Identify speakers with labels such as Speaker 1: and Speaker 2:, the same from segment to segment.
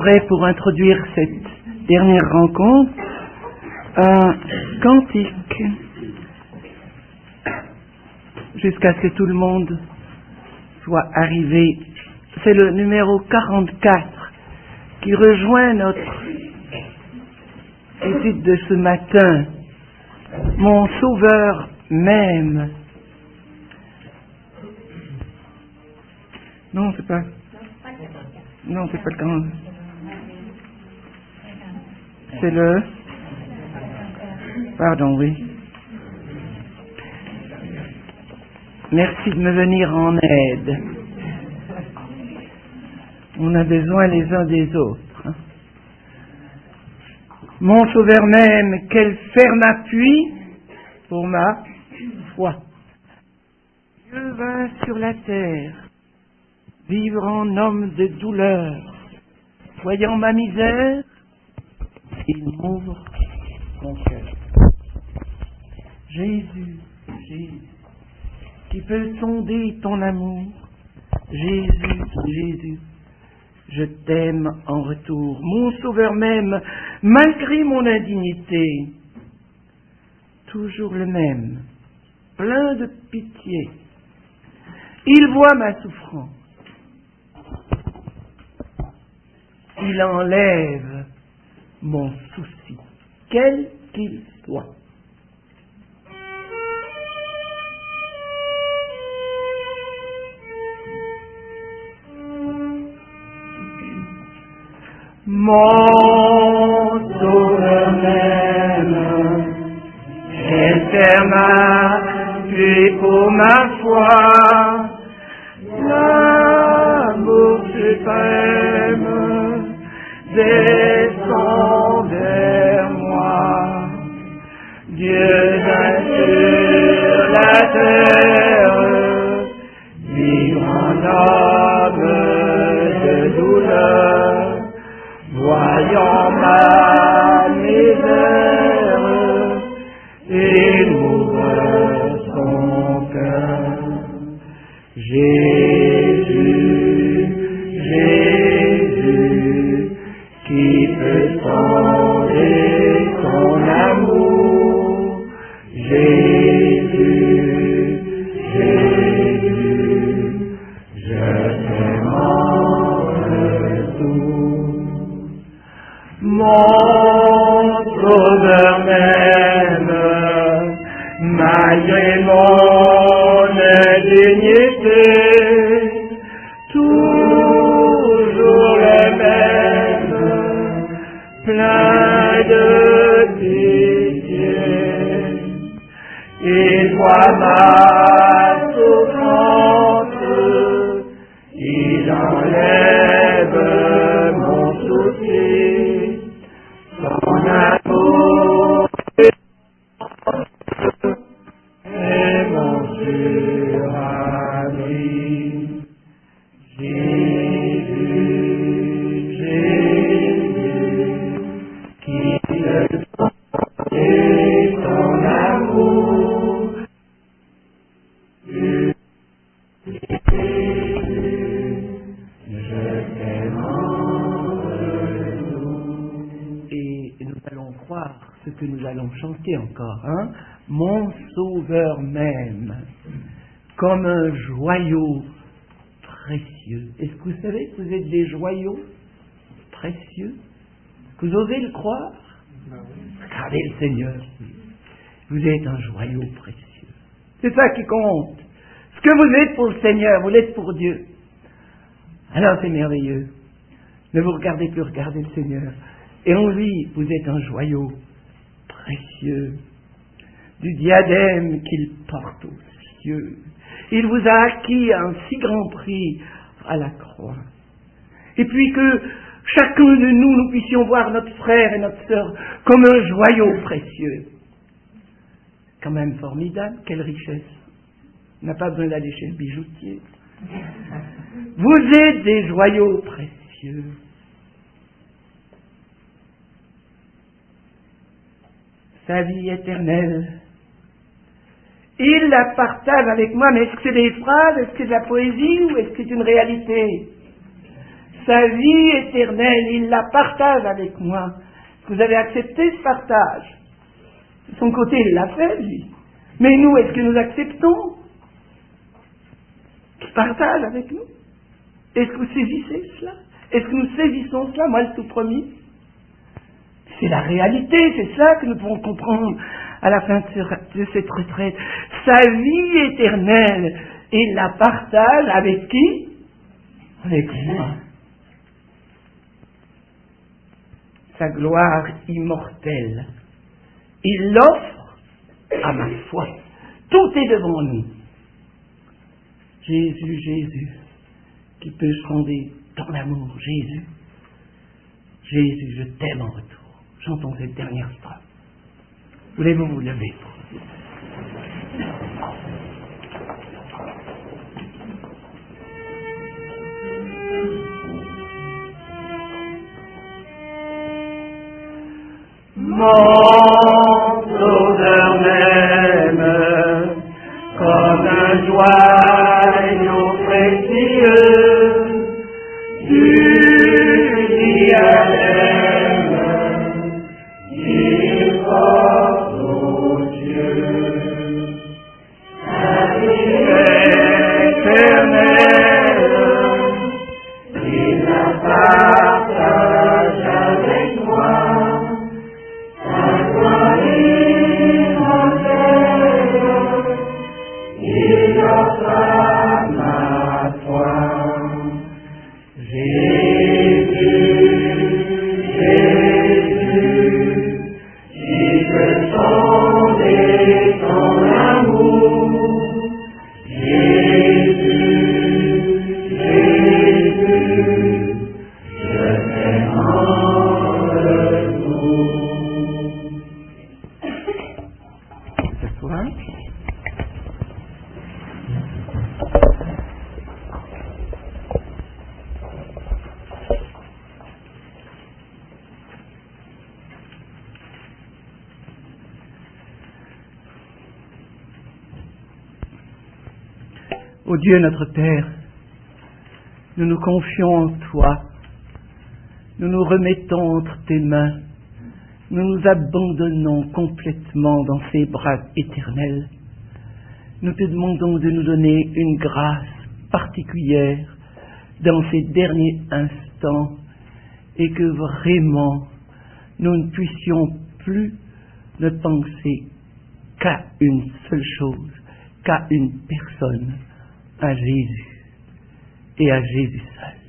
Speaker 1: Prêt pour introduire cette dernière rencontre, un cantique, jusqu'à ce que tout le monde soit arrivé. C'est le numéro 44 qui rejoint notre étude de ce matin. Mon Sauveur m'aime. Non, c'est pas. Non, c'est pas le 40. C'est le. Pardon, oui. Merci de me venir en aide. On a besoin les uns des autres. Mon Sauveur m'aime, quel ferme appui pour ma foi. Dieu vint sur la terre, vivre en homme de douleur. Voyant ma misère, il m'ouvre son cœur. Jésus, Jésus, qui peut sonder ton amour. Jésus, Jésus, je t'aime en retour. Mon Sauveur m'aime, malgré mon indignité. Toujours le même, plein de pitié. Il voit ma souffrance. Il enlève mon souci, quel qu'il soit. Mon Sauveur m'aime, quel ferme appui pour ma foi, l'amour suprême descend vers moi. Dieu vint sur la terre, vivre en homme de douleur, voyant ma misère, il m'ouvre son cœur. Jésus, Jésus, qui peut sonder son amour. Jésus, Jésus, je t'aime en retour. Mon Sauveur m'aime, malgré mon indignité, toujours le même, plein de pitié. Il voit ma souffrance, il enlève mon souci, son amour est mon sûr ami. Jésus, Jésus, qui peut sonder son amour. Jésus, je t'aime en retour. Et nous allons croire ce que nous allons chanter encore, hein? Mon Sauveur m'aime, comme un joyau précieux. Est-ce que vous savez que vous êtes des joyaux précieux? Que vous osez le croire? Regardez le Seigneur. Vous êtes un joyau précieux. C'est ça qui compte. Ce que vous êtes pour le Seigneur, vous l'êtes pour Dieu. Alors c'est merveilleux. Ne vous regardez plus, regardez le Seigneur. Et en lui, vous êtes un joyau précieux. Du diadème qu'il porte aux cieux. Il vous a acquis un si grand prix à la croix. Et puis que chacun de nous, nous puissions voir notre frère et notre sœur comme un joyau précieux. Quand même formidable, quelle richesse. On n'a pas besoin d'aller chez le bijoutier. Vous êtes des joyaux précieux. Sa vie éternelle, il la partage avec moi, mais est-ce que c'est des phrases, est-ce que c'est de la poésie ou est-ce que c'est une réalité? sa vie éternelle, il la partage avec moi. Vous avez accepté ce partage. De son côté, il l'a fait, lui. Mais nous, est-ce que nous acceptons qu'il partage avec nous? Est-ce que vous saisissez cela? Est-ce que nous saisissons cela? Moi, le tout premier. C'est la réalité, c'est ça que nous pouvons comprendre à la fin de cette retraite. Sa vie éternelle, il la partage avec qui? Avec moi. Sa gloire immortelle, il l'offre à ma foi. Tout est devant nous. Jésus, Jésus, qui peut sonder ton amour, Jésus. Jésus, je t'aime en retour. Chantons cette dernière strophe. Voulez-vous vous lever? Mon sauveur même, comme un joyau précieux, du diadème, il porte aux cieux. La vie éternelle, il la partage avec moi. Ô Dieu notre Père, nous nous confions en Toi, nous nous remettons entre Tes mains, nous nous abandonnons complètement dans Ces bras éternels. Nous Te demandons de nous donner une grâce particulière dans ces derniers instants et que vraiment nous ne puissions plus ne penser qu'à une seule chose, qu'à une personne, à Jésus et à Jésus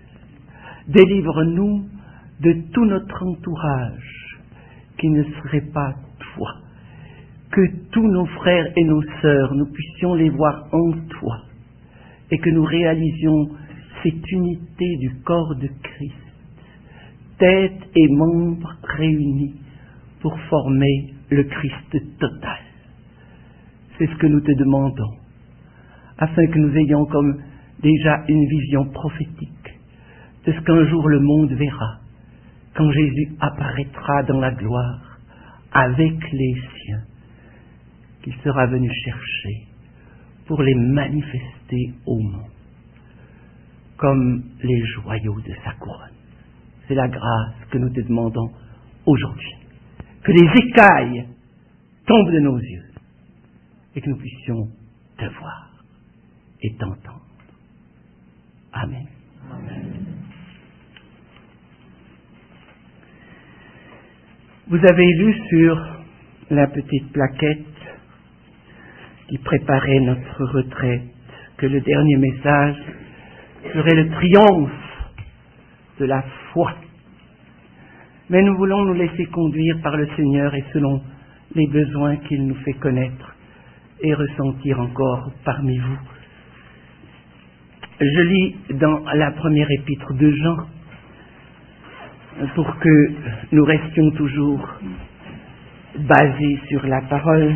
Speaker 1: seul. Délivre-nous de tout notre entourage qui ne serait pas Toi. Que tous nos frères et nos sœurs, nous puissions les voir en Toi et que nous réalisions cette unité du corps de Christ, tête et membres réunis pour former le Christ total. C'est ce que nous Te demandons, afin que nous ayons comme déjà une vision prophétique de ce qu'un jour le monde verra, quand Jésus apparaîtra dans la gloire avec les siens, qu'il sera venu chercher pour les manifester au monde, comme les joyaux de sa couronne. C'est la grâce que nous Te demandons aujourd'hui. Que les écailles tombent de nos yeux et que nous puissions Te voir et T'entendre. Amen. Amen. Vous avez lu sur la petite plaquette qui préparait notre retraite que le dernier message serait le triomphe de la foi. Mais nous voulons nous laisser conduire par le Seigneur et selon les besoins qu'il nous fait connaître et ressentir encore parmi vous. Je lis dans la première épître de Jean, pour que nous restions toujours basés sur la parole.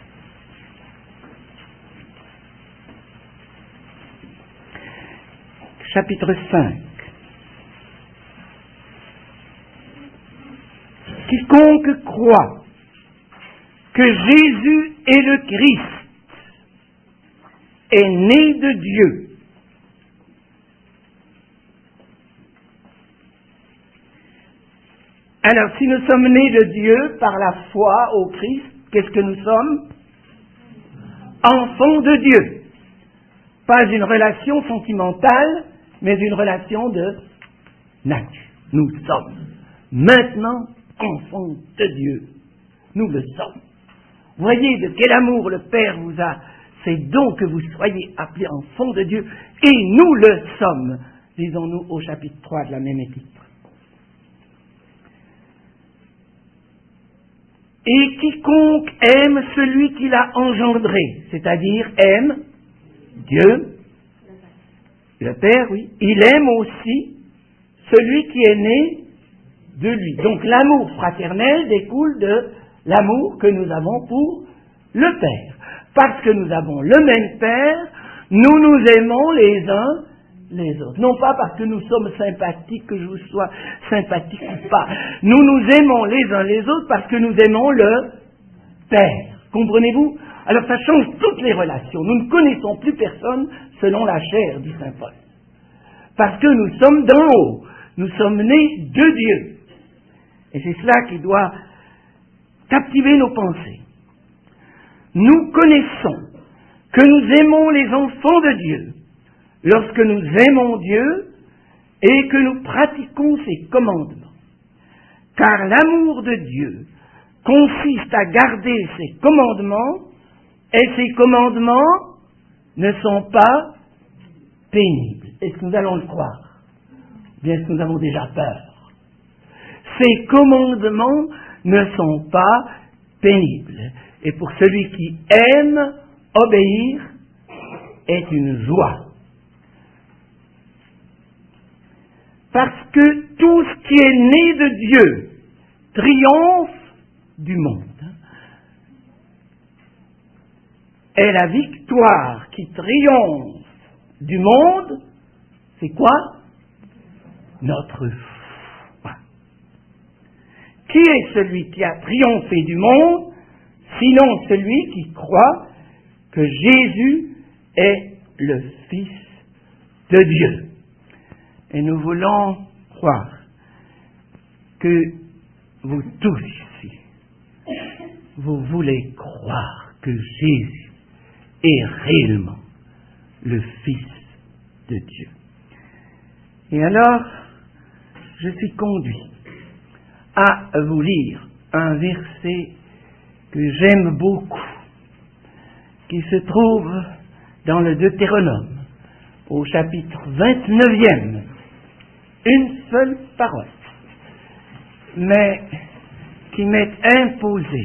Speaker 1: Chapitre 5. Quiconque croit que Jésus est le Christ est né de Dieu. Alors, si nous sommes nés de Dieu par la foi au Christ, qu'est-ce que nous sommes? Enfants de Dieu. Pas une relation sentimentale, mais une relation de nature. Nous sommes maintenant enfants de Dieu. Nous le sommes. Voyez de quel amour le Père vous a. C'est donc que vous soyez appelés enfants de Dieu. Et nous le sommes. Lisons-nous au chapitre 3 de la même épître. Et quiconque aime celui qui l'a engendré, c'est-à-dire aime Dieu, le Père, oui, il aime aussi celui qui est né de lui. Donc l'amour fraternel découle de l'amour que nous avons pour le Père. Parce que nous avons le même Père, nous nous aimons les uns les autres. Non pas parce que nous sommes sympathiques, que je vous sois sympathique ou pas. Nous nous aimons les uns les autres parce que nous aimons le Père. Comprenez-vous? Alors ça change toutes les relations. Nous ne connaissons plus personne selon la chair, dit saint Paul. Parce que nous sommes d'en haut. Nous sommes nés de Dieu. Et c'est cela qui doit captiver nos pensées. Nous connaissons que nous aimons les enfants de Dieu lorsque nous aimons Dieu et que nous pratiquons ses commandements. Car l'amour de Dieu consiste à garder ses commandements, et ces commandements ne sont pas pénibles. Est-ce que nous allons le croire? Bien, est-ce que nous avons déjà peur? Ces commandements ne sont pas pénibles. Et pour celui qui aime, obéir est une joie. Parce que tout ce qui est né de Dieu triomphe du monde. Et la victoire qui triomphe du monde, c'est quoi? Notre foi. Qui est celui qui a triomphé du monde, sinon celui qui croit que Jésus est le Fils de Dieu? Et nous voulons croire que vous tous ici, vous voulez croire que Jésus est réellement le Fils de Dieu. Et alors, je suis conduit à vous lire un verset que j'aime beaucoup, qui se trouve dans le Deutéronome, au chapitre 29e. Une seule parole, mais qui m'est imposée.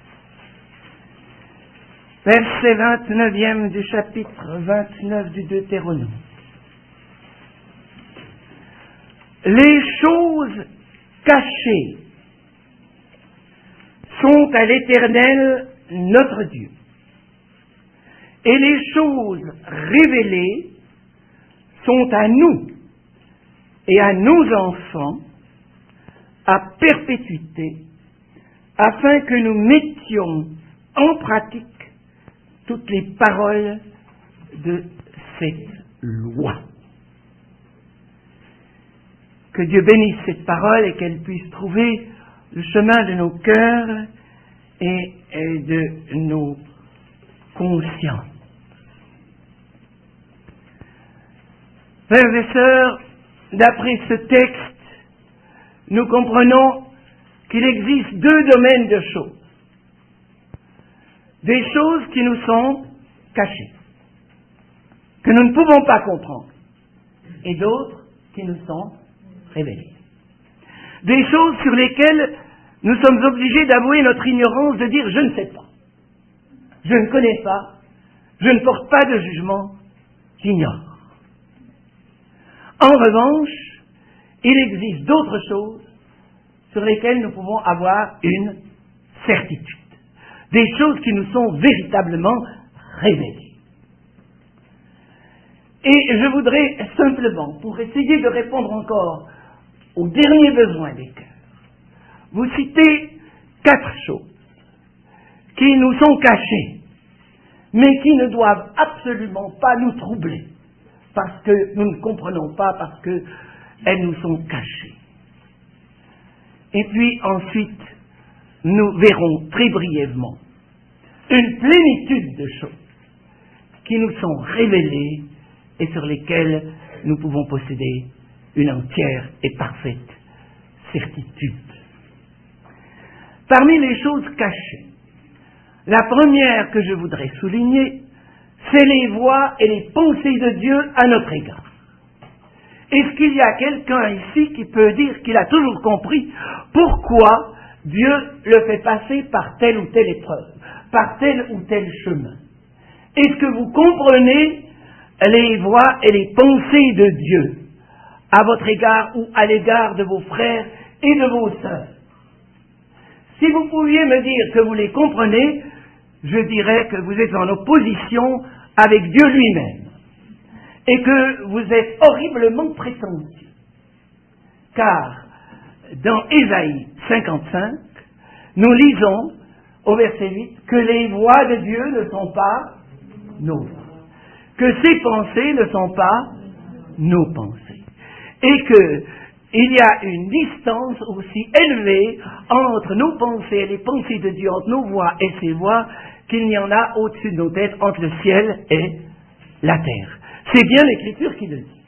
Speaker 1: Verset 29e du chapitre 29 du Deutéronome. Les choses cachées sont à l'Éternel notre Dieu, et les choses révélées sont à nous et à nos enfants à perpétuité, afin que nous mettions en pratique toutes les paroles de cette loi. Que Dieu bénisse cette parole et qu'elle puisse trouver le chemin de nos cœurs et de nos consciences. Frères et sœurs, d'après ce texte, nous comprenons qu'il existe deux domaines de choses. Des choses qui nous sont cachées, que nous ne pouvons pas comprendre, et d'autres qui nous sont révélées. Des choses sur lesquelles nous sommes obligés d'avouer notre ignorance, de dire « je ne sais pas, je ne connais pas, je ne porte pas de jugement, j'ignore ». En revanche, il existe d'autres choses sur lesquelles nous pouvons avoir une certitude. Des choses qui nous sont véritablement révélées. Et je voudrais simplement, pour essayer de répondre encore aux derniers besoins des cœurs, vous citer 4 choses qui nous sont cachées, mais qui ne doivent absolument pas nous troubler, parce que nous ne comprenons pas, parce qu'elles nous sont cachées. Et puis ensuite, nous verrons très brièvement une plénitude de choses qui nous sont révélées et sur lesquelles nous pouvons posséder une entière et parfaite certitude. Parmi les choses cachées, la première que je voudrais souligner, c'est les voies et les pensées de Dieu à notre égard. Est-ce qu'il y a quelqu'un ici qui peut dire qu'il a toujours compris pourquoi Dieu le fait passer par telle ou telle épreuve, par tel ou tel chemin? Est-ce que vous comprenez les voies et les pensées de Dieu à votre égard ou à l'égard de vos frères et de vos sœurs? Si vous pouviez me dire que vous les comprenez, je dirais que vous êtes en opposition avec Dieu lui-même et que vous êtes horriblement prétentieux. Car dans Ésaïe 55, nous lisons au verset 8 que les voies de Dieu ne sont pas nos voies, que ses pensées ne sont pas nos pensées, et que il y a une distance aussi élevée entre nos pensées et les pensées de Dieu, entre nos voies et ses voies, qu'il n'y en a au-dessus de nos têtes entre le ciel et la terre. C'est bien l'Écriture qui le dit.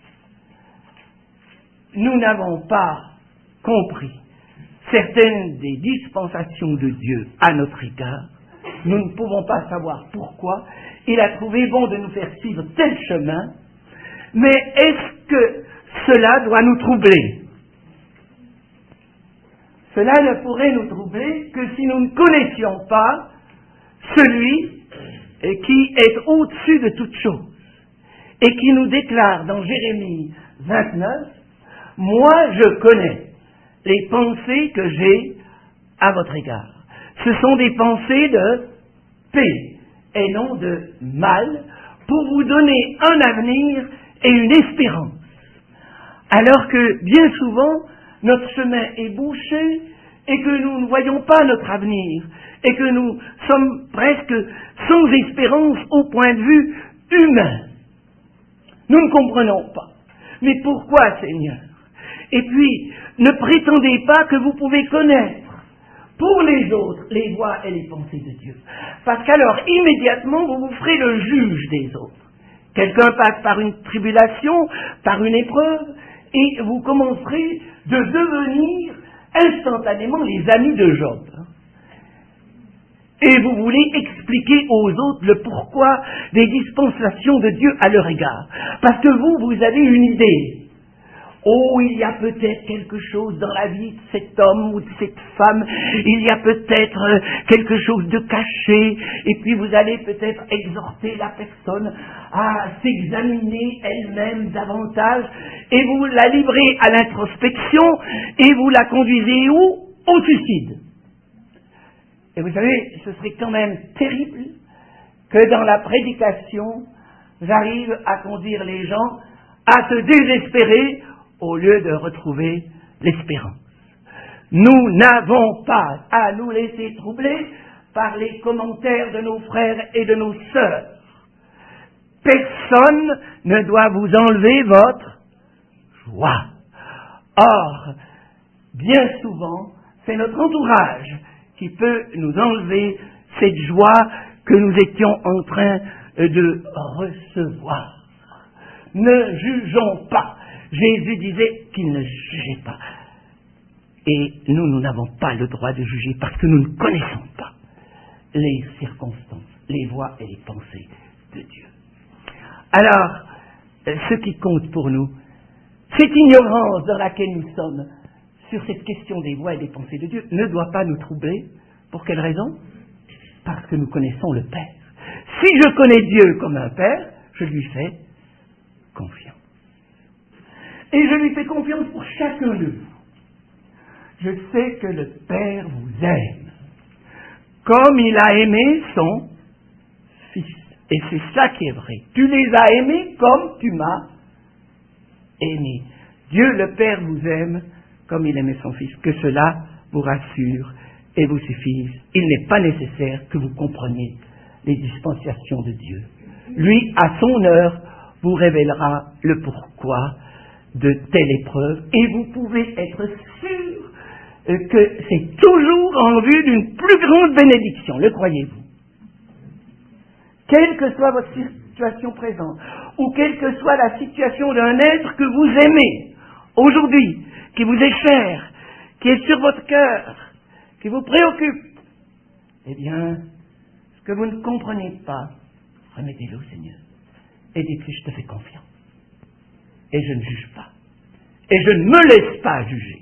Speaker 1: Nous n'avons pas compris certaines des dispensations de Dieu à notre égard. Nous ne pouvons pas savoir pourquoi il a trouvé bon de nous faire suivre tel chemin, mais est-ce que cela doit nous troubler? Cela ne pourrait nous troubler que si nous ne connaissions pas celui qui est au-dessus de toutes choses et qui nous déclare dans Jérémie 29, « Moi je connais les pensées que j'ai à votre égard. Ce sont des pensées de paix et non de mal, pour vous donner un avenir et une espérance. » Alors que bien souvent, notre chemin est bouché et que nous ne voyons pas notre avenir et que nous sommes presque sans espérance au point de vue humain. Nous ne comprenons pas. Mais pourquoi, Seigneur? Et puis, ne prétendez pas que vous pouvez connaître pour les autres les voies et les pensées de Dieu. Parce qu'alors, immédiatement, vous vous ferez le juge des autres. Quelqu'un passe par une tribulation, par une épreuve, et vous commencerez de devenir instantanément les amis de Job. Et vous voulez expliquer aux autres le pourquoi des dispensations de Dieu à leur égard. Parce que vous avez une idée. Oh, il y a peut-être quelque chose dans la vie de cet homme ou de cette femme, il y a peut-être quelque chose de caché, et puis vous allez peut-être exhorter la personne à s'examiner elle-même davantage, et vous la livrez à l'introspection, et vous la conduisez où? Au suicide. Et vous savez, ce serait quand même terrible que dans la prédication, j'arrive à conduire les gens à se désespérer au lieu de retrouver l'espérance. Nous n'avons pas à nous laisser troubler par les commentaires de nos frères et de nos sœurs. Personne ne doit vous enlever votre joie. Or, bien souvent, c'est notre entourage qui peut nous enlever cette joie que nous étions en train de recevoir. Ne jugeons pas. Jésus disait qu'il ne jugeait pas. Et nous n'avons pas le droit de juger parce que nous ne connaissons pas les circonstances, les voies et les pensées de Dieu. Alors, ce qui compte pour nous, cette ignorance dans laquelle nous sommes sur cette question des voies et des pensées de Dieu ne doit pas nous troubler. Pour quelle raison? Parce que nous connaissons le Père. Si je connais Dieu comme un Père, je lui fais confiance. Et je lui fais confiance pour chacun de vous. Je sais que le Père vous aime, comme il a aimé son Fils. Et c'est ça qui est vrai. Tu les as aimés comme tu m'as aimé. Dieu le Père vous aime comme il aimait son Fils. Que cela vous rassure et vous suffise. Il n'est pas nécessaire que vous compreniez les dispensations de Dieu. Lui, à son heure, vous révélera le pourquoi de telle épreuve, et vous pouvez être sûr que c'est toujours en vue d'une plus grande bénédiction, le croyez-vous? Quelle que soit votre situation présente, ou quelle que soit la situation d'un être que vous aimez, aujourd'hui, qui vous est cher, qui est sur votre cœur, qui vous préoccupe, eh bien, ce que vous ne comprenez pas, remettez-le au Seigneur. Et dites-lui, je te fais confiance. Et je ne juge pas. Et je ne me laisse pas juger.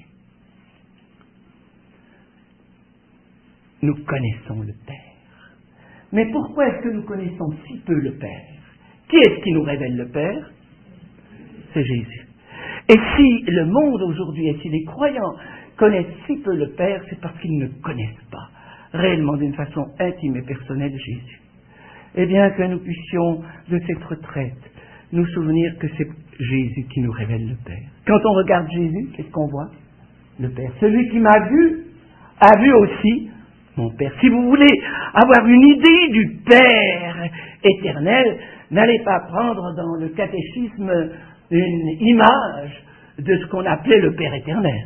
Speaker 1: Nous connaissons le Père. Mais pourquoi est-ce que nous connaissons si peu le Père? Qui est-ce qui nous révèle le Père? C'est Jésus. Et si le monde aujourd'hui, et si les croyants connaissent si peu le Père, c'est parce qu'ils ne connaissent pas réellement d'une façon intime et personnelle Jésus. Eh bien, que nous puissions, de cette retraite, nous souvenir que c'est Jésus qui nous révèle le Père. Quand on regarde Jésus, qu'est-ce qu'on voit? Le Père. Celui qui m'a vu, a vu aussi mon Père. Si vous voulez avoir une idée du Père éternel, n'allez pas prendre dans le catéchisme une image de ce qu'on appelait le Père éternel.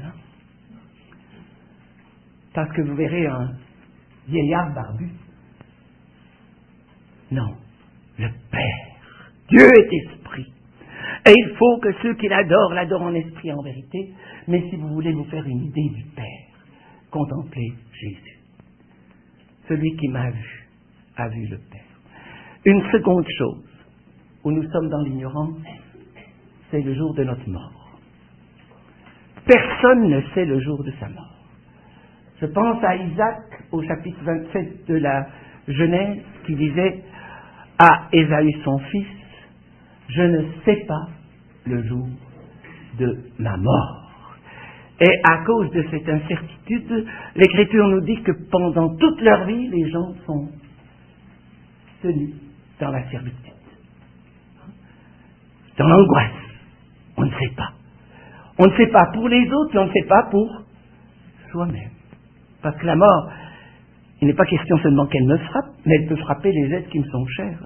Speaker 1: Parce que vous verrez un vieillard barbu. Non, le Père. Dieu est esprit. Et il faut que ceux qui l'adorent en esprit et en vérité. Mais si vous voulez vous faire une idée du Père, contemplez Jésus. Celui qui m'a vu, a vu le Père. Une seconde chose, où nous sommes dans l'ignorance, c'est le jour de notre mort. Personne ne sait le jour de sa mort. Je pense à Isaac, au chapitre 27 de la Genèse, qui disait à Ésaü son fils, « Je ne sais pas le jour de ma mort. » Et à cause de cette incertitude, l'Écriture nous dit que pendant toute leur vie, les gens sont tenus dans la servitude, dans l'angoisse. On ne sait pas. On ne sait pas pour les autres, et on ne sait pas pour soi-même. Parce que la mort, il n'est pas question seulement qu'elle me frappe, mais elle peut frapper les êtres qui me sont chers.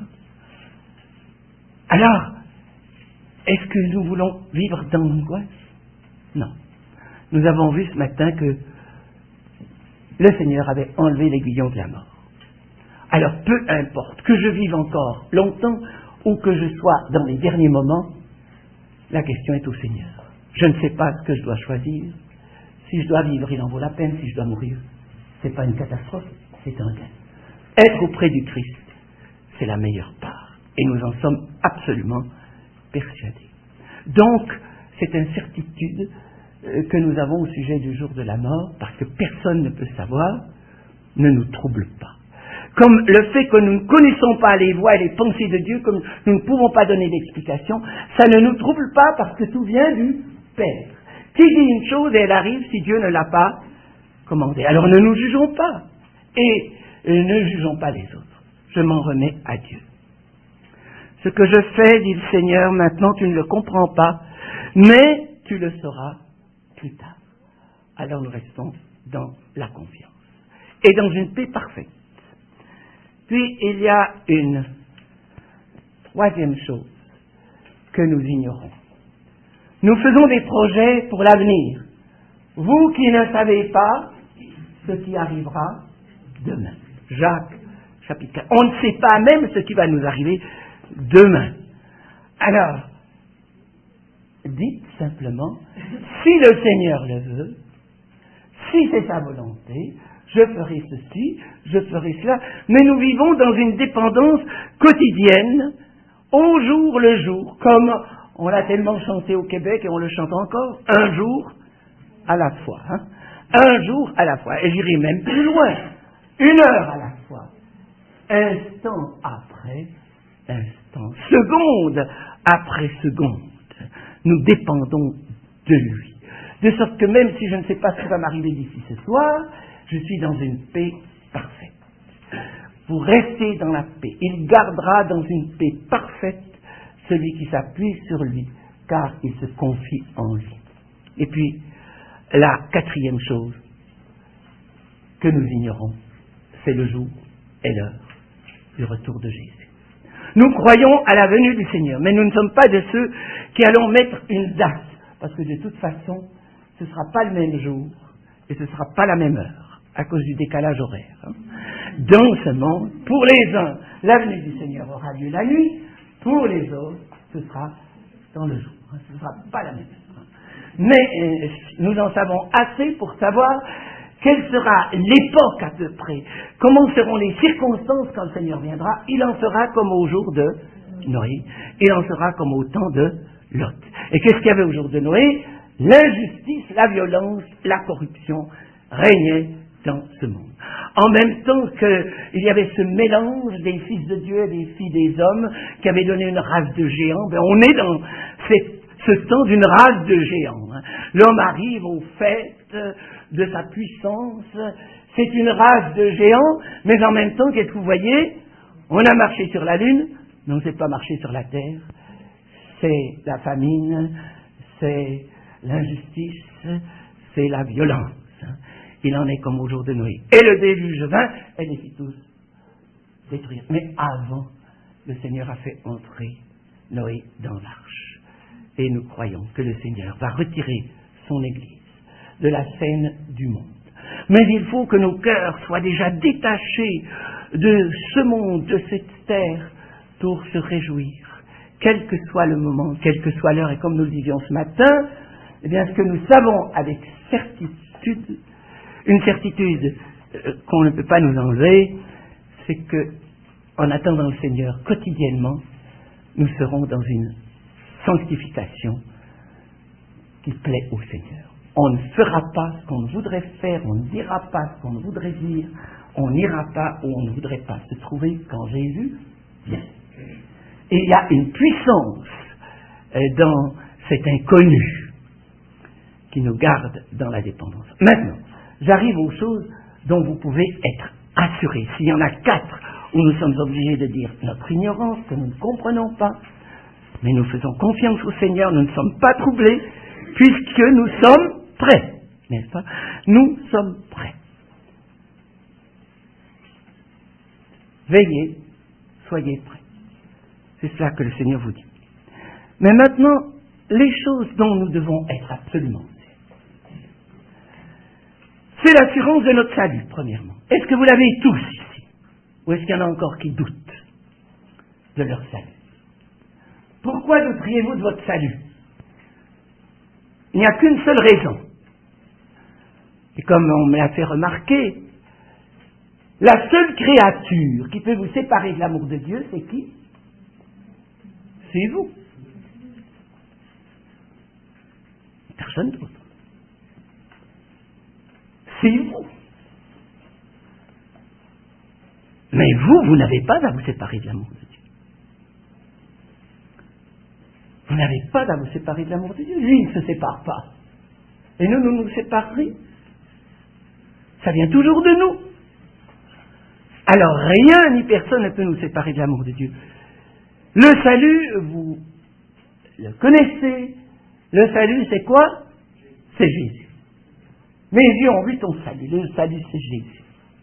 Speaker 1: Alors, est-ce que nous voulons vivre dans l'angoisse? Non. Nous avons vu ce matin que le Seigneur avait enlevé l'aiguillon de la mort. Alors, peu importe que je vive encore longtemps ou que je sois dans les derniers moments, la question est au Seigneur. Je ne sais pas ce que je dois choisir. Si je dois vivre, il en vaut la peine. Si je dois mourir, ce n'est pas une catastrophe, c'est un gain. Être auprès du Christ, c'est la meilleure part. Et nous en sommes absolument persuadés. Donc, cette incertitude que nous avons au sujet du jour de la mort, parce que personne ne peut savoir, ne nous trouble pas. Comme le fait que nous ne connaissons pas les voies et les pensées de Dieu, comme nous ne pouvons pas donner d'explication, ça ne nous trouble pas parce que tout vient du Père. Qui dit une chose et elle arrive si Dieu ne l'a pas commandée. Alors ne nous jugeons pas et ne jugeons pas les autres. Je m'en remets à Dieu. Ce que je fais, dit le Seigneur, maintenant tu ne le comprends pas, mais tu le sauras plus tard. Alors nous restons dans la confiance et dans une paix parfaite. Puis il y a une troisième chose que nous ignorons. Nous faisons des projets pour l'avenir. Vous qui ne savez pas ce qui arrivera demain. Jacques, chapitre 4. On ne sait pas même ce qui va nous arriver demain. Alors, dites simplement, si le Seigneur le veut, si c'est sa volonté, je ferai ceci, je ferai cela, mais nous vivons dans une dépendance quotidienne, au jour le jour, comme on l'a tellement chanté au Québec et on le chante encore, un jour à la fois. Hein? Un jour à la fois. Et j'irai même plus loin, une heure à la fois. Instant après instant, seconde après seconde, nous dépendons de lui. De sorte que même si je ne sais pas ce qui va m'arriver d'ici ce soir, je suis dans une paix parfaite. Vous restez dans la paix. Il gardera dans une paix parfaite celui qui s'appuie sur lui, car il se confie en lui. Et puis, la quatrième chose que nous ignorons, c'est le jour et l'heure du retour de Jésus. Nous croyons à la venue du Seigneur, mais nous ne sommes pas de ceux qui allons mettre une date, parce que de toute façon, ce ne sera pas le même jour et ce ne sera pas la même heure, à cause du décalage horaire. Dans ce monde, pour les uns, la venue du Seigneur aura lieu la nuit, pour les autres, ce sera dans le jour. Ce ne sera pas la même heure. Mais nous en savons assez pour savoir quelle sera l'époque à peu près, comment seront les circonstances quand le Seigneur viendra. Il en sera comme au jour de Noé, il en sera comme au temps de Lot. Et qu'est-ce qu'il y avait au jour de Noé? L'injustice, la violence, la corruption régnaient dans ce monde. En même temps qu'il y avait ce mélange des fils de Dieu et des filles des hommes qui avait donné une race de géants, on est dans ce temps d'une race de géants. L'homme arrive au fait de sa puissance, c'est une race de géants, mais en même temps, qu'est-ce que vous voyez? On a marché sur la lune, mais on ne sait pas marcher sur la terre. C'est la famine, c'est l'injustice, c'est la violence. Il en est comme au jour de Noé. Et le déluge vint, et les fit tous détruire. Mais avant, le Seigneur a fait entrer Noé dans l'arche. Et nous croyons que le Seigneur va retirer son Église de la scène du monde. Mais il faut que nos cœurs soient déjà détachés de ce monde, de cette terre, pour se réjouir, quel que soit le moment, quelle que soit l'heure. Et comme nous le disions ce matin, eh bien, ce que nous savons avec certitude, une certitude qu'on ne peut pas nous enlever, c'est que, en attendant le Seigneur quotidiennement, nous serons dans une sanctification qui plaît au Seigneur. On ne fera pas ce qu'on voudrait faire, on ne dira pas ce qu'on voudrait dire, on n'ira pas où on ne voudrait pas se trouver quand Jésus vient. Et il y a une puissance dans cet inconnu qui nous garde dans la dépendance. Maintenant, j'arrive aux choses dont vous pouvez être assurés. S'il y en a 4 où nous sommes obligés de dire notre ignorance, que nous ne comprenons pas, mais nous faisons confiance au Seigneur, nous ne sommes pas troublés, puisque nous sommes prêts, n'est-ce pas? Nous sommes prêts. Veillez, soyez prêts. C'est cela que le Seigneur vous dit. Mais maintenant, les choses dont nous devons être absolument sûrs. C'est l'assurance de notre salut, premièrement. Est-ce que vous l'avez tous ici? Ou est-ce qu'il y en a encore qui doutent de leur salut? Pourquoi douteriez-vous de votre salut? Il n'y a qu'une seule raison. Et comme on me l'a fait remarquer, la seule créature qui peut vous séparer de l'amour de Dieu, c'est qui? C'est vous. Personne d'autre. C'est vous. Mais vous n'avez pas à vous séparer de l'amour de Dieu. Vous n'avez pas à vous séparer de l'amour de Dieu. Lui, il ne se sépare pas. Et nous nous séparerions. Ça vient toujours de nous. Alors rien ni personne ne peut nous séparer de l'amour de Dieu. Le salut, vous le connaissez. Le salut, c'est quoi? C'est Jésus. Mes yeux ont vu ton salut. Le salut, c'est Jésus.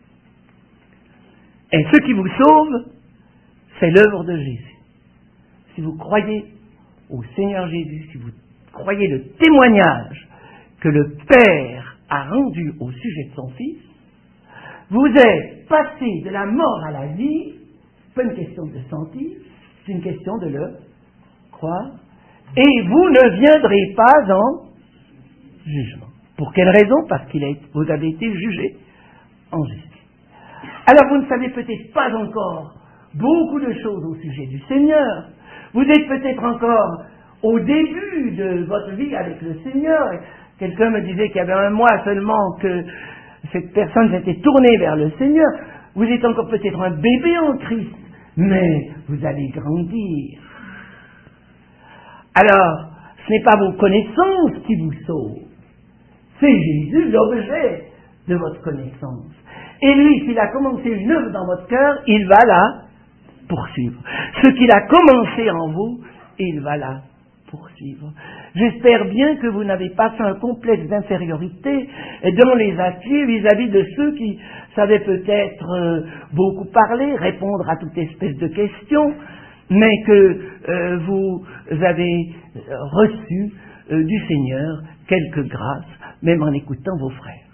Speaker 1: Et ce qui vous sauve, c'est l'œuvre de Jésus. Si vous croyez au Seigneur Jésus, si vous croyez le témoignage que le Père a rendu au sujet de son Fils, vous êtes passé de la mort à la vie, pas une question de le sentir, c'est une question de le croire, et vous ne viendrez pas en jugement. Pour quelle raison? Parce que vous avez été jugé en justice. Alors vous ne savez peut-être pas encore beaucoup de choses au sujet du Seigneur. Vous êtes peut-être encore au début de votre vie avec le Seigneur. Quelqu'un me disait qu'il y avait un mois seulement que cette personne s'était tournée vers le Seigneur. Vous êtes encore peut-être un bébé en Christ, mais vous allez grandir. Alors, ce n'est pas vos connaissances qui vous sauvent. C'est Jésus, l'objet de votre connaissance. Et lui, s'il a commencé une œuvre dans votre cœur, il va la poursuivre. Ce qu'il a commencé en vous, il va la poursuivre. J'espère bien que vous n'avez pas fait un complexe d'infériorité dans les aciers vis-à-vis de ceux qui savaient peut-être beaucoup parler, répondre à toute espèce de questions, mais que vous avez reçu du Seigneur quelques grâces, même en écoutant vos frères.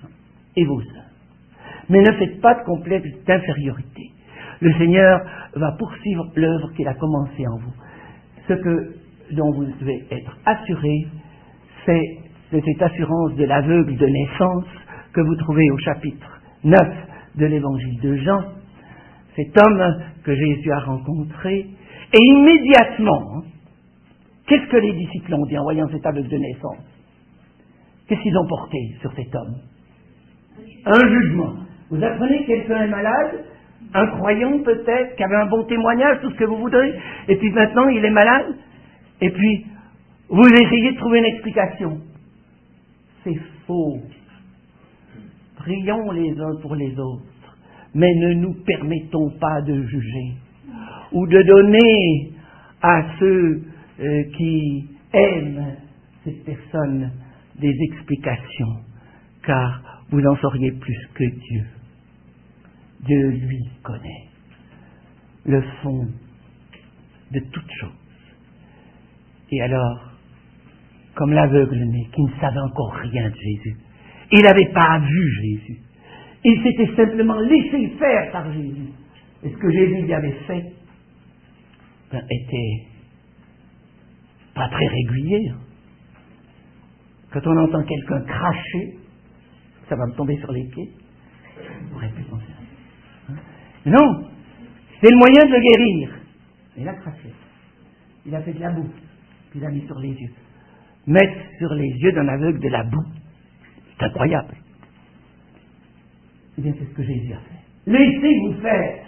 Speaker 1: et vos œuvres. Mais ne faites pas de complexe d'infériorité. Le Seigneur va poursuivre l'œuvre qu'il a commencée en vous. Dont vous devez être assuré, c'est cette assurance de l'aveugle de naissance que vous trouvez au chapitre 9 de l'évangile de Jean. Cet homme que Jésus a rencontré, et immédiatement, qu'est-ce que les disciples ont dit en voyant cet aveugle de naissance? Qu'est-ce qu'ils ont porté sur cet homme? Un jugement. Vous apprenez que quelqu'un est malade, un croyant peut-être, qui avait un bon témoignage, tout ce que vous voudrez, et puis maintenant il est malade, et puis vous essayez de trouver une explication. C'est faux. Prions les uns pour les autres, mais ne nous permettons pas de juger ou de donner à ceux qui aiment cette personne des explications, car vous en sauriez plus que Dieu. Dieu, lui, connaît le fond de toutes choses. Et alors, comme l'aveugle-né, qui ne savait encore rien de Jésus, il n'avait pas vu Jésus. Il s'était simplement laissé faire par Jésus. Et ce que Jésus lui avait fait était pas très régulier. Quand on entend quelqu'un cracher, ça va me tomber sur les pieds. Vous aurez pu penser à ça. Non, c'est le moyen de le guérir. Il a craché. Il a fait de la boue, puis il a mis sur les yeux. Mettre sur les yeux d'un aveugle de la boue, c'est incroyable. Eh bien, c'est ce que Jésus a fait. Laissez-vous faire.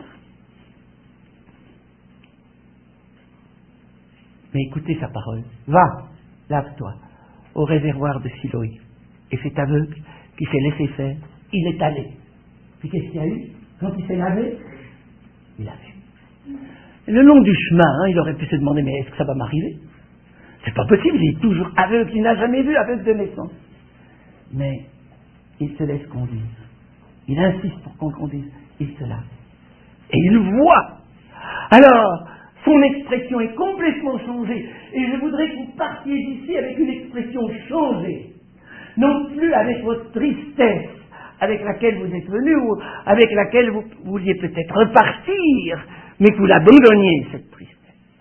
Speaker 1: Mais écoutez sa parole. Va, lave-toi au réservoir de Siloé. Et cet aveugle qui s'est laissé faire, il est allé. Puis qu'est-ce qu'il y a eu? Quand il s'est lavé, il a vu. Le long du chemin, il aurait pu se demander, mais est-ce que ça va m'arriver? C'est pas possible, il est toujours aveugle, il n'a jamais vu aveugle de naissance. Mais il se laisse conduire. Il insiste pour qu'on conduise. Il se lave. Et il voit. Alors, son expression est complètement changée. Et je voudrais que vous partiez d'ici avec une expression changée. Non plus avec votre tristesse, avec laquelle vous êtes venu, ou avec laquelle vous vouliez peut-être repartir, mais que vous l'abandonniez, cette tristesse.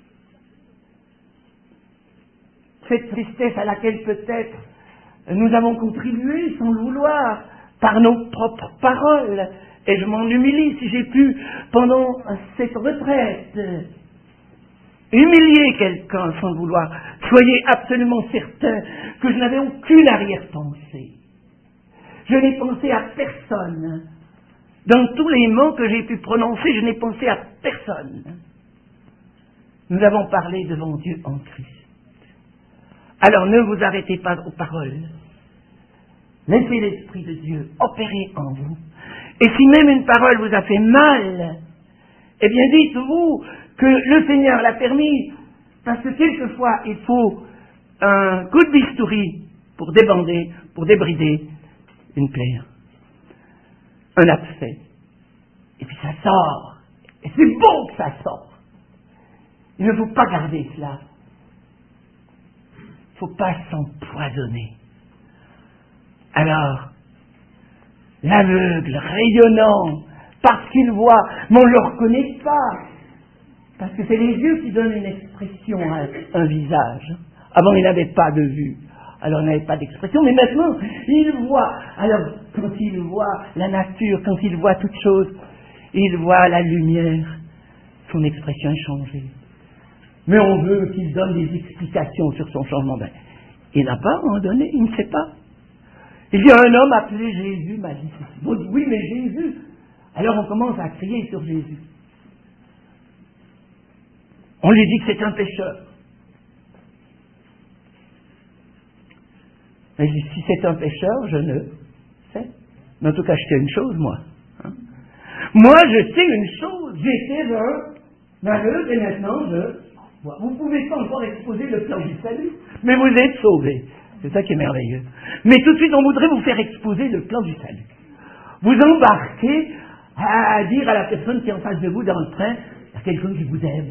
Speaker 1: Cette tristesse à laquelle peut-être nous avons contribué sans le vouloir, par nos propres paroles. Et je m'en humilie si j'ai pu, pendant cette retraite, humilier quelqu'un sans le vouloir. Soyez absolument certains que je n'avais aucune arrière-pensée. Je n'ai pensé à personne. Dans tous les mots que j'ai pu prononcer, je n'ai pensé à personne. Nous avons parlé devant Dieu en Christ. Alors ne vous arrêtez pas aux paroles. Laissez l'Esprit de Dieu opérer en vous. Et si même une parole vous a fait mal, eh bien dites-vous que le Seigneur l'a permis, parce que quelquefois il faut un coup de bistouri pour débander, pour débrider une plaie, un abcès. Et puis ça sort. Et c'est bon que ça sort. Il ne faut pas garder cela. Il ne faut pas s'empoisonner. Alors, l'aveugle rayonnant, parce qu'il voit, mais on ne le reconnaît pas. Parce que c'est les yeux qui donnent une expression à un visage. Avant, il n'avait pas de vue. Alors, il n'avait pas d'expression. Mais maintenant, il voit. Alors, quand il voit la nature, quand il voit toute chose, il voit la lumière. Son expression est changée. Mais on veut qu'il donne des explications sur son changement d'air. Il n'a pas à en donner, il ne sait pas. Il y a un homme appelé Jésus m'a dit ceci. Bon, dit, oui, mais Jésus. Alors on commence à crier sur Jésus. On lui dit que c'est un pécheur. Et je dis, si c'est un pécheur, je ne sais. Mais en tout cas, je sais une chose, moi. Hein? Moi, je sais une chose. J'étais un aveugle et maintenant je vois. Vous ne pouvez pas encore exposer le plan du salut, mais vous êtes sauvés. C'est ça qui est merveilleux. Mais tout de suite, on voudrait vous faire exposer le plan du salut. Vous embarquez à dire à la personne qui est en face de vous dans le train, il y a quelqu'un qui vous aime.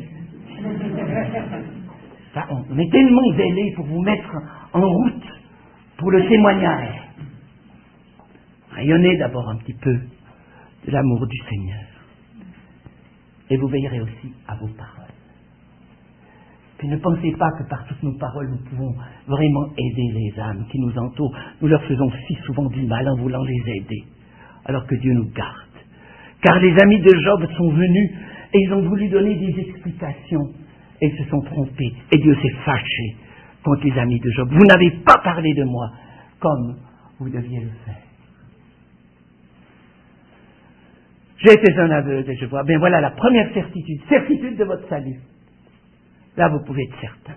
Speaker 1: Ça, on est tellement zélés pour vous mettre en route pour le témoignage. rayonnez d'abord un petit peu de l'amour du Seigneur. Et vous veillerez aussi à vos paroles. Puis ne pensez pas que par toutes nos paroles, nous pouvons vraiment aider les âmes qui nous entourent. Nous leur faisons si souvent du mal en voulant les aider, alors que Dieu nous garde. Car les amis de Job sont venus et ils ont voulu donner des explications et ils se sont trompés. Et Dieu s'est fâché contre les amis de Job. Vous n'avez pas parlé de moi comme vous deviez le faire. J'étais un aveugle et je vois. Bien voilà la première certitude. Certitude de votre salut. Là, vous pouvez être certain.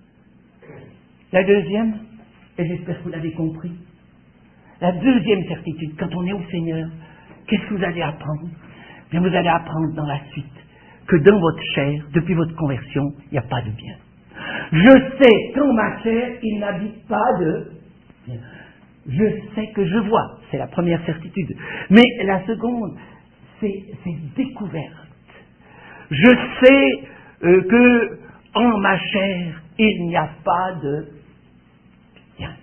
Speaker 1: La deuxième, et j'espère que vous l'avez compris, la deuxième certitude, quand on est au Seigneur, qu'est-ce que vous allez apprendre? Bien, vous allez apprendre dans la suite que dans votre chair, depuis votre conversion, il n'y a pas de bien. Je sais qu'en ma chair, il n'habite pas de bien. Je sais que je vois, c'est la première certitude. Mais la seconde, c'est découverte. Je sais que en ma chair, il n'y a pas de bien.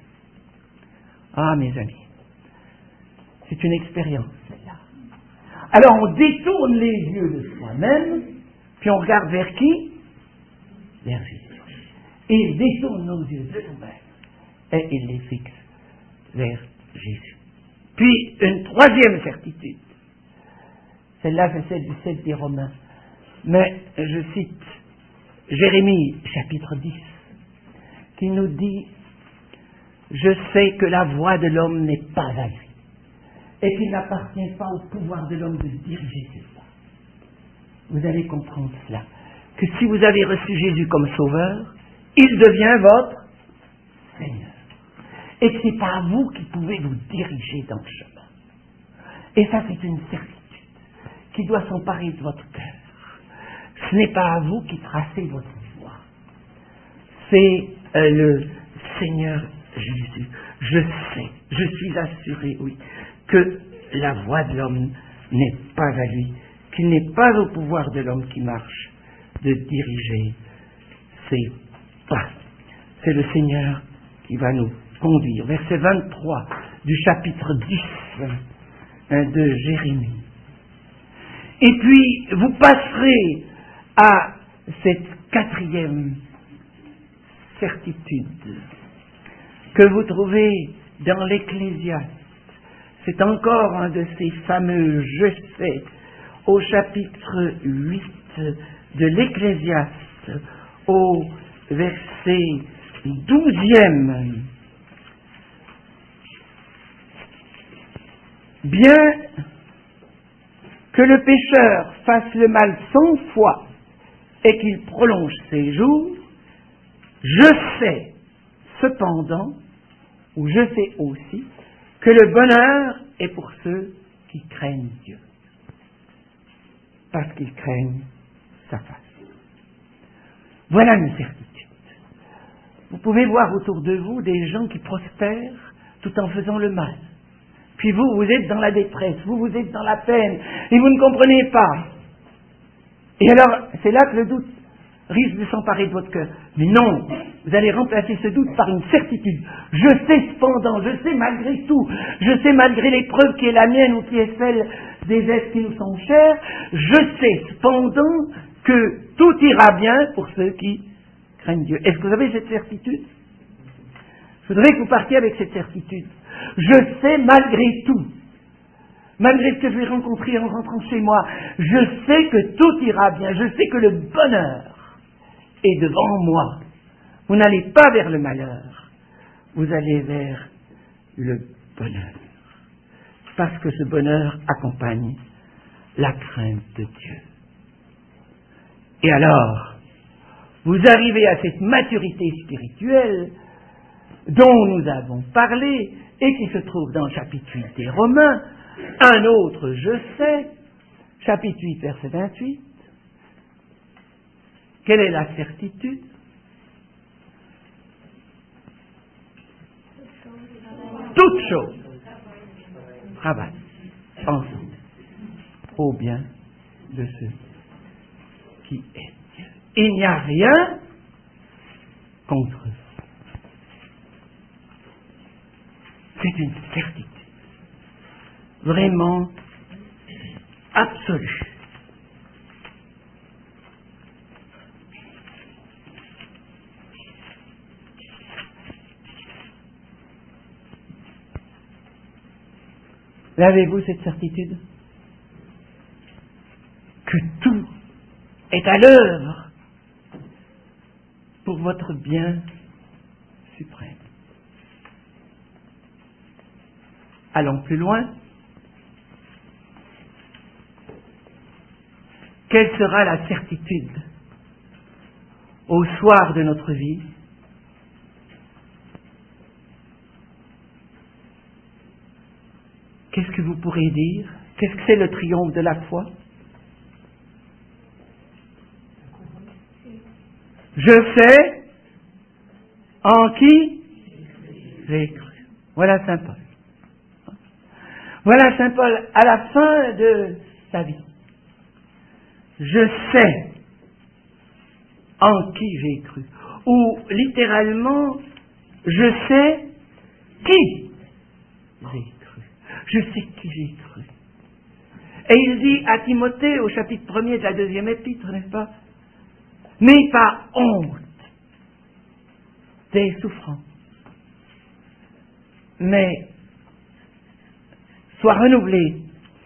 Speaker 1: Ah, mes amis, c'est une expérience, celle-là. Alors, on détourne les yeux de soi-même, puis on regarde vers qui? Vers Jésus. Et il détourne nos yeux de nous-mêmes, et il les fixe vers Jésus. Puis, une troisième certitude. Celle-là, c'est celle du 7 des Romains. Mais, je cite Jérémie, chapitre 10, qui nous dit « Je sais que la voie de l'homme n'est pas à lui, et qu'il n'appartient pas au pouvoir de l'homme de diriger ses voies. » Vous allez comprendre cela, que si vous avez reçu Jésus comme sauveur, il devient votre Seigneur. Et que ce n'est pas vous qui pouvez vous diriger dans le chemin. Et ça, c'est une certitude qui doit s'emparer de votre cœur. Ce n'est pas à vous qui tracez votre voie. C'est le Seigneur Jésus. Je sais, je suis assuré, oui, que la voie de l'homme n'est pas à lui, qu'il n'est pas au pouvoir de l'homme qui marche de diriger ses pas. C'est le Seigneur qui va nous conduire. Verset 23 du chapitre 10 de Jérémie. Et puis, vous passerez à cette quatrième certitude que vous trouvez dans l'Ecclésiaste. C'est encore un de ces fameux « je sais » au chapitre 8 de l'Ecclésiaste, au verset 12e. Bien que le pécheur fasse le mal 100 fois et qu'il prolonge ses jours, je sais cependant, ou je sais aussi, que le bonheur est pour ceux qui craignent Dieu, parce qu'ils craignent sa face. Voilà une certitude. Vous pouvez voir autour de vous des gens qui prospèrent tout en faisant le mal. Puis vous, vous êtes dans la détresse, vous êtes dans la peine, et vous ne comprenez pas. Et alors, c'est là que le doute risque de s'emparer de votre cœur. Mais non, vous allez remplacer ce doute par une certitude. Je sais cependant, je sais malgré tout, je sais malgré l'épreuve qui est la mienne ou qui est celle des êtres qui nous sont chers, je sais cependant que tout ira bien pour ceux qui craignent Dieu. Est-ce que vous avez cette certitude? Je voudrais que vous partiez avec cette certitude. Je sais malgré tout, malgré ce que je vais rencontrer en rentrant chez moi, je sais que tout ira bien, je sais que le bonheur est devant moi. Vous n'allez pas vers le malheur, vous allez vers le bonheur. Parce que ce bonheur accompagne la crainte de Dieu. Et alors, vous arrivez à cette maturité spirituelle dont nous avons parlé et qui se trouve dans le chapitre 8 des Romains. Un autre, je sais, chapitre 8, verset 28. Quelle est la certitude? Toute chose travaille ensemble au bien de ceux qui aiment Dieu. Il n'y a rien contre eux. C'est une certitude. vraiment absolue. Avez-vous cette certitude que tout est à l'œuvre pour votre bien suprême? Allons plus loin. Quelle sera la certitude au soir de notre vie? Qu'est-ce que vous pourrez dire? Qu'est-ce que c'est le triomphe de la foi? Je sais en qui j'ai cru. Voilà Saint Paul. Voilà Saint Paul à la fin de sa vie. Je sais en qui j'ai cru. Ou littéralement, je sais qui j'ai cru. Je sais qui j'ai cru. Et il dit à Timothée au chapitre 1er de la 2e épître, n'est-ce pas? N'aie pas honte des souffrances, mais sois renouvelé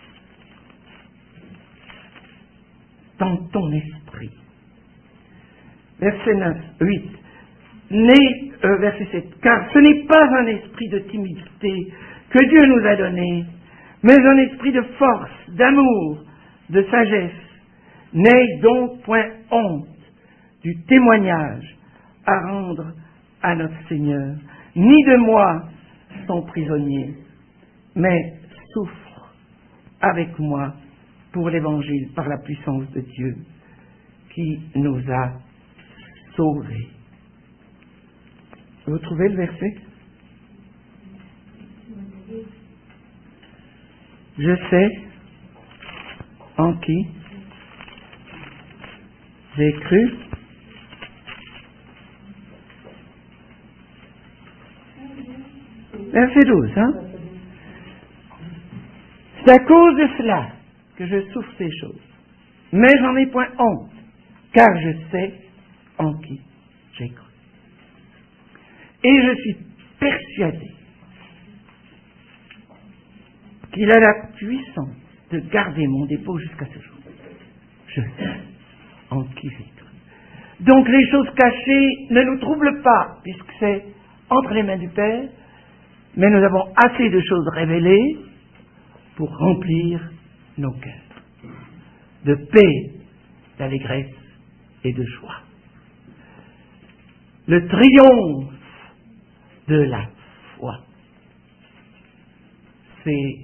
Speaker 1: dans ton esprit. Verset 8. Verset 7. Car ce n'est pas un esprit de timidité que Dieu nous a donné, mais un esprit de force, d'amour, de sagesse. N'aie donc point honte du témoignage à rendre à notre Seigneur, ni de moi, son prisonnier, mais souffre avec moi pour l'Évangile par la puissance de Dieu qui nous a sauvés. Vous trouvez le verset? Je sais en qui j'ai cru. Verset 12, hein? C'est à cause de cela que je souffre ces choses. Mais j'en ai point honte, car je sais en qui j'ai cru. Et je suis persuadé qu'il a la puissance de garder mon dépôt jusqu'à ce jour. Je sais en qui j'ai cru. Donc les choses cachées ne nous troublent pas, puisque c'est entre les mains du Père, mais nous avons assez de choses révélées pour remplir nos cœurs de paix, d'allégresse et de joie. Le triomphe de la foi, c'est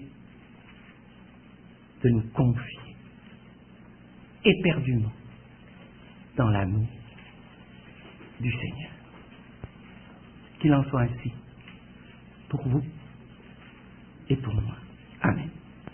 Speaker 1: de nous confier éperdument dans l'amour du Seigneur. Qu'il en soit ainsi pour vous et pour moi. Amen.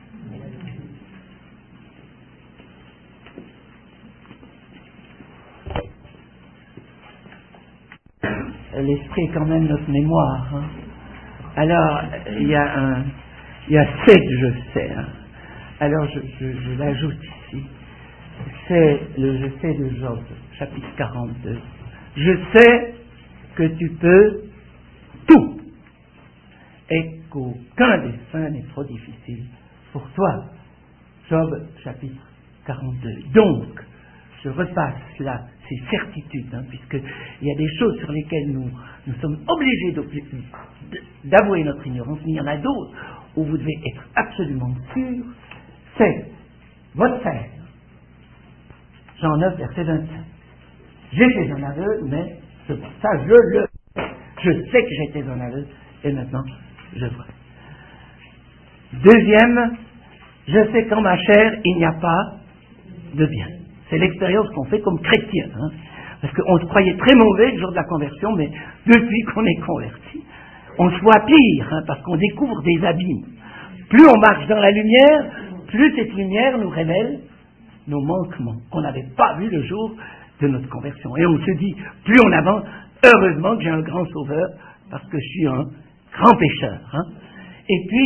Speaker 1: L'esprit est quand même notre mémoire. Hein. Alors, il y a 7 je sais. Hein. Alors, je l'ajoute ici. C'est le je sais de Job, chapitre 42. Je sais que tu peux tout et qu'aucun dessein n'est trop difficile pour toi. Job, chapitre 42. Donc, je repasse là ces certitudes, hein, puisqu'il y a des choses sur lesquelles nous sommes obligés d'avouer notre ignorance, mais il y en a d'autres où vous devez être absolument sûr. C'est votre Père. Jean 9, verset 25. J'étais un aveugle, mais ça, je sais que j'étais un aveugle, et maintenant, je vois. Deuxième, je sais qu'en ma chair, il n'y a pas de bien. C'est l'expérience qu'on fait comme chrétien. Hein, parce qu'on se croyait très mauvais le jour de la conversion, mais depuis qu'on est converti, on se voit pire, hein, parce qu'on découvre des abîmes. Plus on marche dans la lumière, plus cette lumière nous révèle nos manquements qu'on n'avait pas vus le jour de notre conversion. Et on se dit, plus on avance, heureusement que j'ai un grand sauveur, parce que je suis un grand pécheur. Hein. Et puis,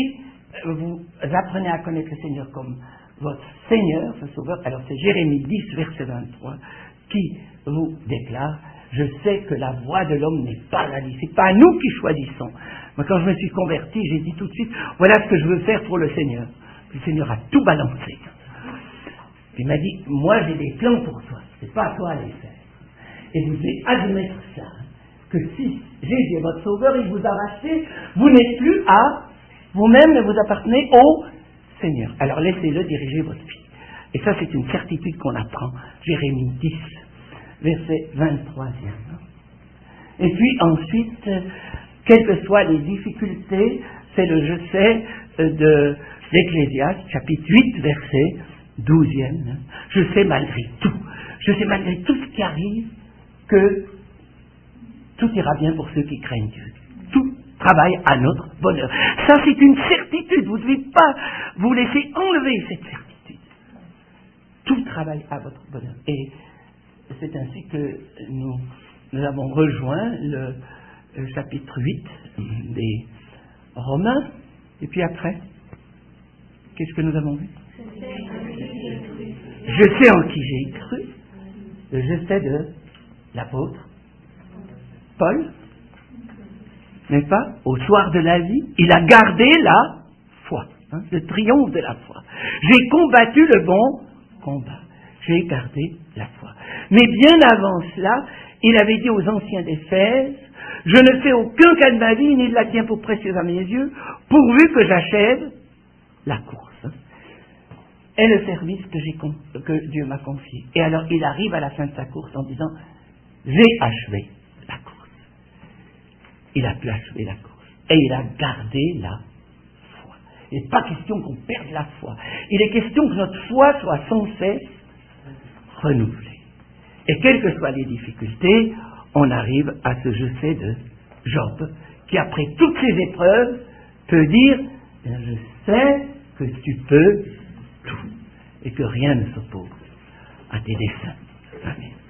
Speaker 1: vous apprenez à connaître le Seigneur comme votre Seigneur, votre Sauveur. Alors c'est Jérémie 10, verset 23, qui vous déclare: je sais que la voie de l'homme n'est pas la vie. C'est pas nous qui choisissons. Moi, quand je me suis converti, j'ai dit tout de suite: voilà ce que je veux faire pour le Seigneur. Le Seigneur a tout balancé. Il m'a dit: moi j'ai des plans pour toi, c'est pas à toi à les faire. Et vous devez admettre ça, que si Jésus est votre Sauveur, il vous a racheté, vous n'êtes plus à vous-même, mais vous appartenez au Seigneur. Alors laissez-le diriger votre vie. Et ça, c'est une certitude qu'on apprend. Jérémie 10, verset 23. Et puis ensuite, quelles que soient les difficultés, c'est le je sais de l'Ecclésiaste, chapitre 8, verset 12. Je sais malgré tout ce qui arrive, que tout ira bien pour ceux qui craignent Dieu. Tout travaille à notre bonheur. Ça, c'est une certitude. Vous ne devez pas vous laisser enlever cette certitude. Tout travaille à votre bonheur. Et c'est ainsi que nous avons rejoint le chapitre 8 des Romains. Et puis après, qu'est-ce que nous avons vu? Je sais en qui j'ai cru. Je sais de l'apôtre Paul, n'est-ce pas? Au soir de la vie, il a gardé la foi, le triomphe de la foi. J'ai combattu le bon combat. J'ai gardé la foi. Mais bien avant cela, il avait dit aux anciens d'Éphèse: je ne fais aucun cas de ma vie, ni de la tiens pour précieuse à mes yeux, pourvu que j'achève la course. Et le service que Dieu m'a confié. Et alors il arrive à la fin de sa course en disant: j'ai achevé la course. Il a pu achever la course. Et il a gardé la foi. Il n'est pas question qu'on perde la foi. Il est question que notre foi soit sans cesse renouvelée. Et quelles que soient les difficultés, on arrive à ce je sais de Job, qui après toutes ces épreuves peut dire: je sais que tu peux tout et que rien ne s'oppose à tes desseins. Amen.